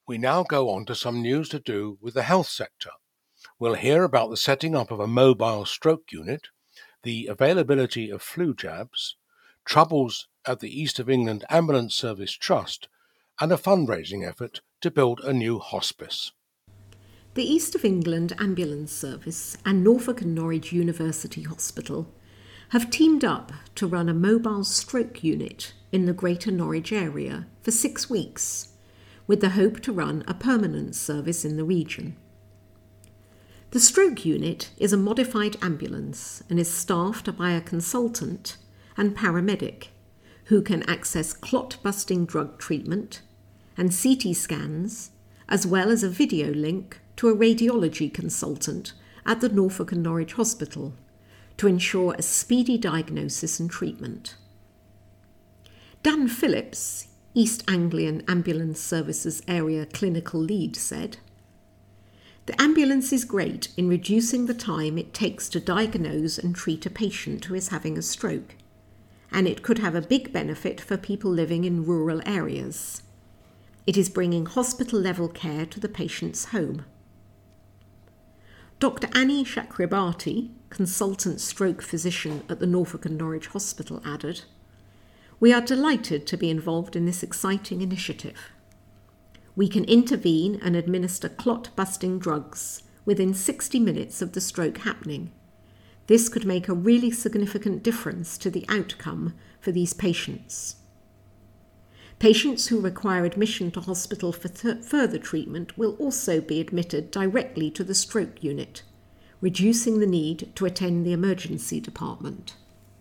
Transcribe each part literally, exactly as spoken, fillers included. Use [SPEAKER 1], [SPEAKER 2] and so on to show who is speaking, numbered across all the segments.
[SPEAKER 1] We now go on to some news to do with the health sector. We'll hear about the setting up of a mobile stroke unit, the availability of flu jabs, troubles at the East of England Ambulance Service Trust, and a fundraising effort to build a new hospice.
[SPEAKER 2] The East of England Ambulance Service and Norfolk and Norwich University Hospital have teamed up to run a mobile stroke unit in the Greater Norwich area for six weeks, with the hope to run a permanent service in the region. The stroke unit is a modified ambulance and is staffed by a consultant and paramedic who can access clot-busting drug treatment and C T scans, as well as a video link to a radiology consultant at the Norfolk and Norwich Hospital to ensure a speedy diagnosis and treatment. Dan Phillips, East Anglian Ambulance Services Area Clinical Lead, said, "The ambulance is great in reducing the time it takes to diagnose and treat a patient who is having a stroke, and it could have a big benefit for people living in rural areas. It is bringing hospital-level care to the patient's home." Doctor Annie Chakrabarti, consultant stroke physician at the Norfolk and Norwich Hospital, added, "We are delighted to be involved in this exciting initiative. We can intervene and administer clot-busting drugs within sixty minutes of the stroke happening. This could make a really significant difference to the outcome for these patients. Patients who require admission to hospital for th- further treatment will also be admitted directly to the stroke unit, reducing the need to attend the emergency department."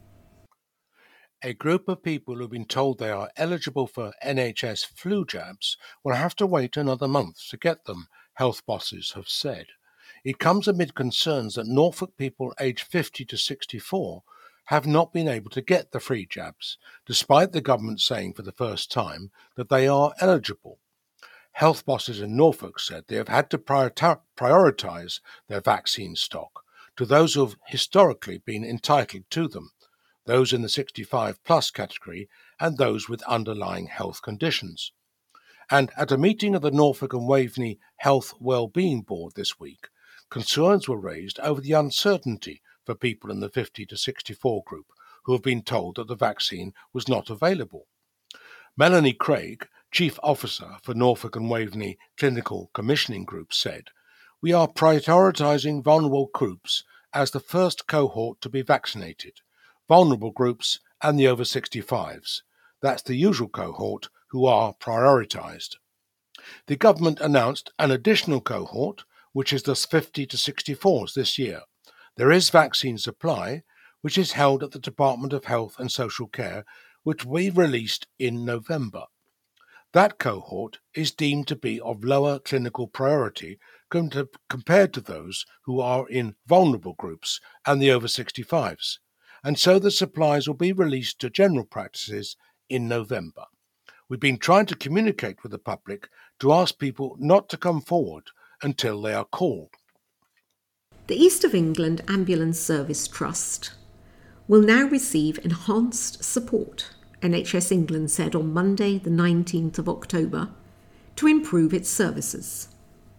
[SPEAKER 1] A group of people who've been told they are eligible for N H S flu jabs will have to wait another month to get them, health bosses have said. It comes amid concerns that Norfolk people aged fifty to sixty-four have not been able to get the free jabs, despite the government saying for the first time that they are eligible. Health bosses in Norfolk said they have had to prioritise their vaccine stock to those who have historically been entitled to them, those in the sixty-five plus category and those with underlying health conditions. And at a meeting of the Norfolk and Waveney Health Wellbeing Board this week, concerns were raised over the uncertainty for people in the fifty to sixty-four group who have been told that the vaccine was not available. Melanie Craig, Chief Officer for Norfolk and Waveney Clinical Commissioning Group, said, "We are prioritising vulnerable groups as the first cohort to be vaccinated, vulnerable groups and the over sixty-fives. That's the usual cohort who are prioritised." The government announced an additional cohort, which is the fifty to sixty-fours this year. There is vaccine supply, which is held at the Department of Health and Social Care, which we released in November. That cohort is deemed to be of lower clinical priority com- to, compared to those who are in vulnerable groups and the over sixty-fives, and so the supplies will be released to general practices in November. We've been trying to communicate with the public to ask people not to come forward until they are called.
[SPEAKER 2] The East of England Ambulance Service Trust will now receive enhanced support, N H S England said on Monday the nineteenth of October, to improve its services.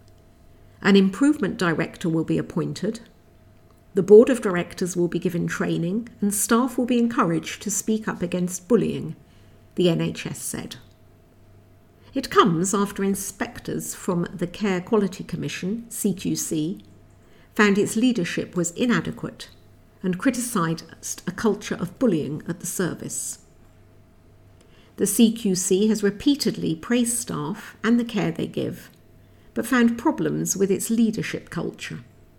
[SPEAKER 2] An improvement director will be appointed. The board of directors will be given training and staff will be encouraged to speak up against bullying, the N H S said. It comes after inspectors from the Care Quality Commission, C Q C, found its leadership was inadequate and criticised a culture of bullying at the service. The C Q C has repeatedly praised staff and the care they give, but found problems with its leadership culture.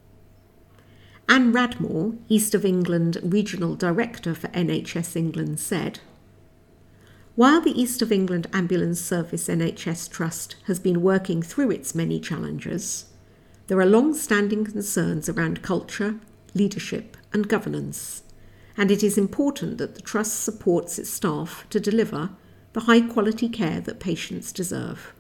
[SPEAKER 2] Anne Radmore, East of England Regional Director for N H S England, said, "While the East of England Ambulance Service N H S Trust has been working through its many challenges, there are long-standing concerns around culture, leadership and governance, and it is important that the Trust supports its staff to deliver the high-quality care that patients deserve.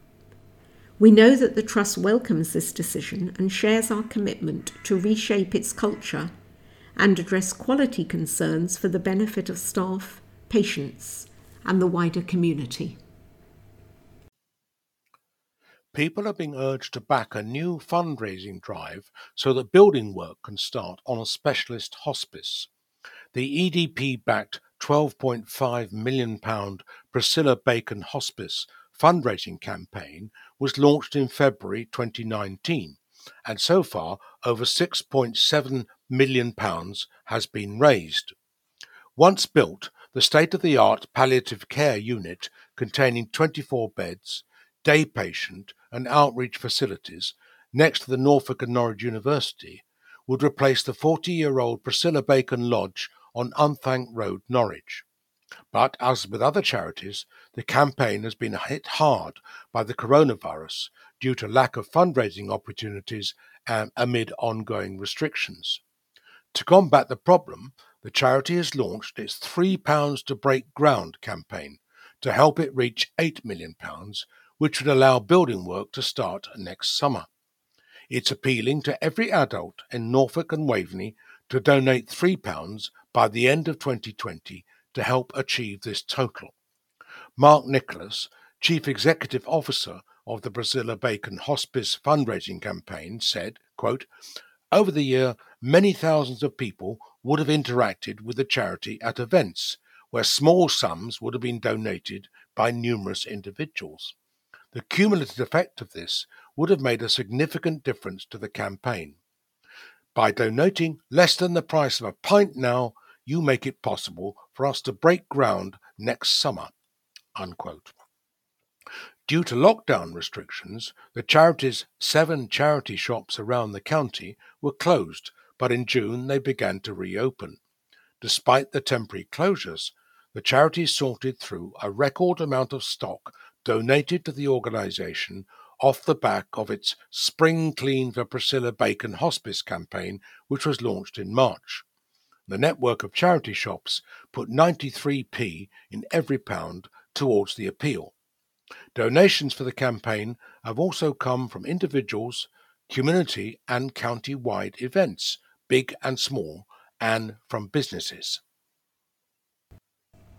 [SPEAKER 2] We know that the Trust welcomes this decision and shares our commitment to reshape its culture and address quality concerns for the benefit of staff, patients and the wider community."
[SPEAKER 1] People are being urged to back a new fundraising drive so that building work can start on a specialist hospice. The E D P-backed twelve point five million pounds Priscilla Bacon Hospice fundraising campaign was launched in February twenty nineteen, and so far over six point seven million pounds has been raised. Once built, the state-of-the-art palliative care unit containing twenty-four beds, day patient and outreach facilities next to the Norfolk and Norwich University would replace the forty-year-old Priscilla Bacon Lodge on Unthank Road, Norwich. But as with other charities, the campaign has been hit hard by the coronavirus due to lack of fundraising opportunities and amid ongoing restrictions. To combat the problem, the charity has launched its three pounds to Break Ground campaign to help it reach eight million pounds, which would allow building work to start next summer. It's appealing to every adult in Norfolk and Waveney to donate three pounds by the end of twenty twenty to help achieve this total. Mark Nicholas, Chief Executive Officer of the Priscilla Bacon Hospice fundraising campaign, said, quote, "Over the year, many thousands of people would have interacted with the charity at events where small sums would have been donated by numerous individuals. The cumulative effect of this would have made a significant difference to the campaign. By donating less than the price of a pint now, you make it possible for us to break ground next summer." Unquote. Due to lockdown restrictions, the charity's seven charity shops around the county were closed, but in June they began to reopen. Despite the temporary closures, the charity sorted through a record amount of stock donated to the organisation off the back of its Spring Clean for Priscilla Bacon Hospice campaign, which was launched in March. The network of charity shops put ninety-three p in every pound towards the appeal. Donations for the campaign have also come from individuals, community and county-wide events, big and small, and from businesses.